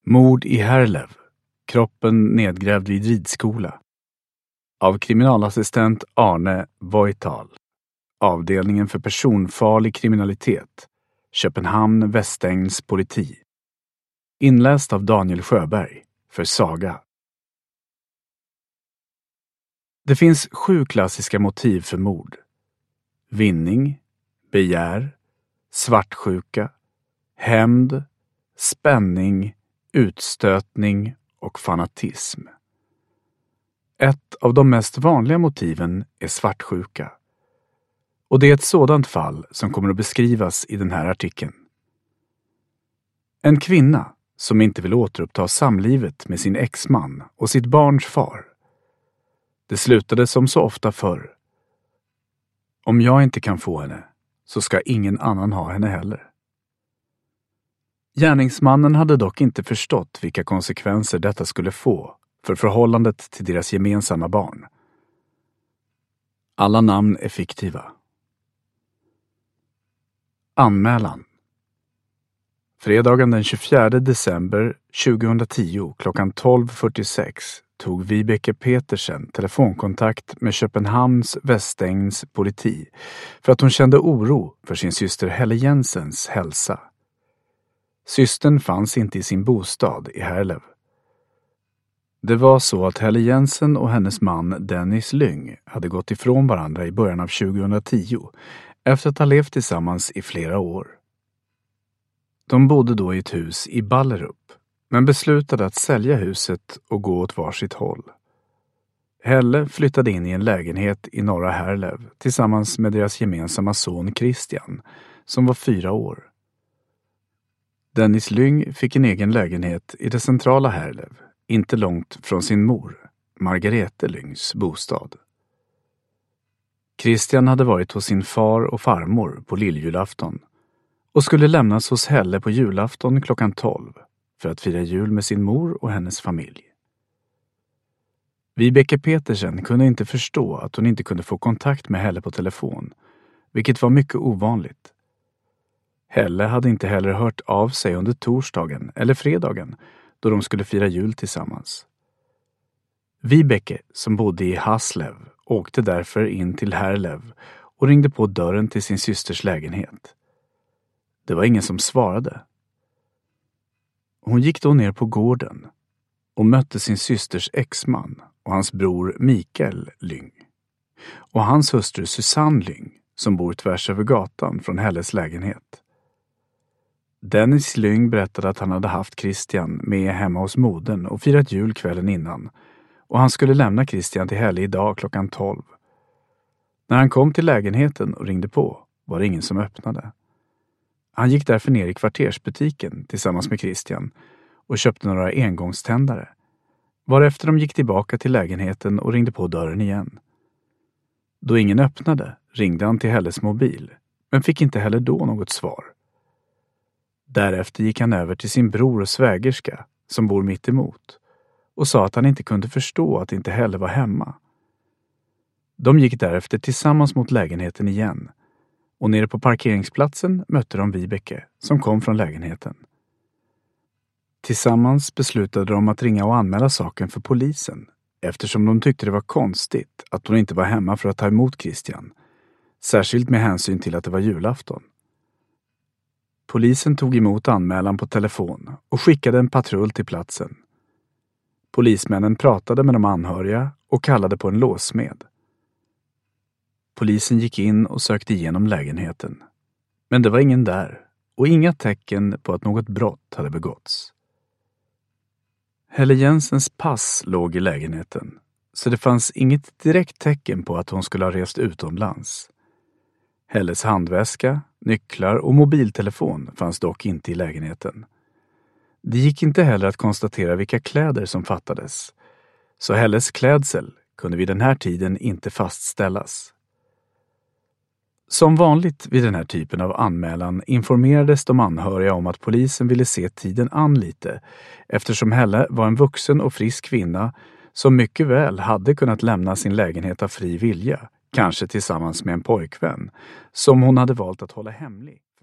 Mord i Herlev. Kroppen nedgrävd vid ridskola. Av kriminalassistent Arne Voital. Avdelningen för personfarlig kriminalitet. Köpenhamn Västängns politi. Inläst av Daniel Sjöberg för Saga. Det finns 7 klassiska motiv för mord. Vinning, begär, svartsjuka, hämnd, spänning, utstötning och fanatism. Ett av de mest vanliga motiven är svartsjuka. Och det är ett sådant fall som kommer att beskrivas i den här artikeln. En kvinna som inte vill återuppta samlivet med sin exman och sitt barns far. Det slutade som så ofta förr. Om jag inte kan få henne så ska ingen annan ha henne heller. Gärningsmannen hade dock inte förstått vilka konsekvenser detta skulle få för förhållandet till deras gemensamma barn. Alla namn är fiktiva. Anmälan. Fredagen den 24 december 2010 klockan 12.46 tog Vibeke Petersen telefonkontakt med Köpenhamns Västängns politi för att hon kände oro för sin syster Helle Jensens hälsa. Systern fanns inte i sin bostad i Herlev. Det var så att Helle Jensen och hennes man Dennis Lyng hade gått ifrån varandra i början av 2010 efter att ha levt tillsammans i flera år. De bodde då i ett hus i Ballerup, men beslutade att sälja huset och gå åt varsitt håll. Helle flyttade in i en lägenhet i norra Herlev tillsammans med deras gemensamma son Christian, som var 4 år. Dennis Lyng fick en egen lägenhet i det centrala Herlev, inte långt från sin mor, Margarete Lyngs bostad. Christian hade varit hos sin far och farmor på lilljulafton och skulle lämnas hos Helle på julafton klockan 12 för att fira jul med sin mor och hennes familj. Vibeke Petersen kunde inte förstå att hon inte kunde få kontakt med Helle på telefon, vilket var mycket ovanligt. Helle hade inte heller hört av sig under torsdagen eller fredagen då de skulle fira jul tillsammans. Vibeke, som bodde i Haslev, åkte därför in till Herlev och ringde på dörren till sin systers lägenhet. Det var ingen som svarade. Hon gick då ner på gården och mötte sin systers exman och hans bror Mikael Lyng och hans hustru Susanne Lyng som bor tvärs över gatan från Helles lägenhet. Dennis Lyng berättade att han hade haft Christian med hemma hos modern och firat jul kvällen innan och han skulle lämna Christian till Helle idag klockan 12. När han kom till lägenheten och ringde på var det ingen som öppnade. Han gick därför ner i kvartersbutiken tillsammans med Christian och köpte några engångständare, varefter de gick tillbaka till lägenheten och ringde på dörren igen. Då ingen öppnade ringde han till Helles mobil, men fick inte heller då något svar. Därefter gick han över till sin bror och svägerska som bor mitt emot och sa att han inte kunde förstå att inte Helle var hemma. De gick därefter tillsammans mot lägenheten igen och nere på parkeringsplatsen mötte de Vibeke som kom från lägenheten. Tillsammans beslutade de att ringa och anmäla saken för polisen eftersom de tyckte det var konstigt att hon inte var hemma för att ta emot Christian, särskilt med hänsyn till att det var julafton. Polisen tog emot anmälan på telefon och skickade en patrull till platsen. Polismännen pratade med de anhöriga och kallade på en låsmed. Polisen gick in och sökte igenom lägenheten. Men det var ingen där och inga tecken på att något brott hade begåtts. Helle Jensens pass låg i lägenheten, så det fanns inget direkt tecken på att hon skulle ha rest utomlands. Helles handväska, nycklar och mobiltelefon fanns dock inte i lägenheten. Det gick inte heller att konstatera vilka kläder som fattades, så Helles klädsel kunde vid den här tiden inte fastställas. Som vanligt vid den här typen av anmälan informerades de anhöriga om att polisen ville se tiden an lite eftersom Helle var en vuxen och frisk kvinna som mycket väl hade kunnat lämna sin lägenhet av fri vilja, kanske tillsammans med en pojkvän, som hon hade valt att hålla hemlig.